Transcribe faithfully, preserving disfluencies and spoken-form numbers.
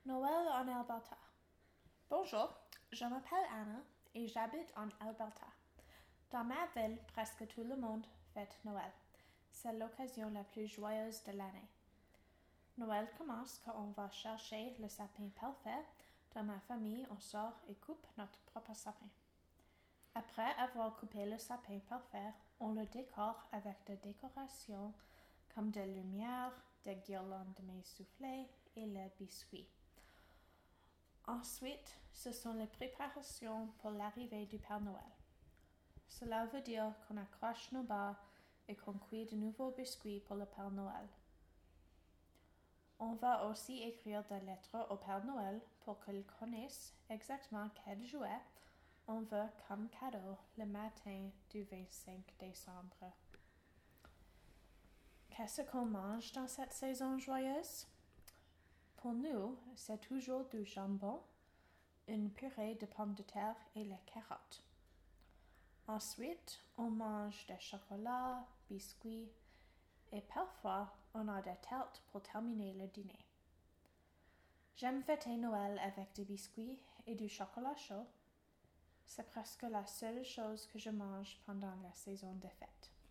Noël en Alberta. Bonjour, je m'appelle Anna et j'habite en Alberta. Dans ma ville, presque tout le monde fête Noël. C'est l'occasion la plus joyeuse de l'année. Noël commence quand on va chercher le sapin parfait. Dans ma famille, on sort et coupe notre propre sapin. Après avoir coupé le sapin parfait, on le décore avec des décorations comme des lumières, des guirlandes de mailles soufflées et les biscuits. Ensuite, ce sont les préparations pour l'arrivée du Père Noël. Cela veut dire qu'on accroche nos bas et qu'on cuit de nouveaux biscuits pour le Père Noël. On va aussi écrire des lettres au Père Noël pour qu'il connaisse exactement quel jouet on veut comme cadeau le matin du vingt-cinq décembre. Qu'est-ce qu'on mange dans cette saison joyeuse? Pour nous, c'est toujours du jambon, une purée de pommes de terre et les carottes. Ensuite, on mange des chocolats, biscuits et parfois on a des tartes pour terminer le dîner. J'aime fêter Noël avec des biscuits et du chocolat chaud. C'est presque la seule chose que je mange pendant la saison des fêtes.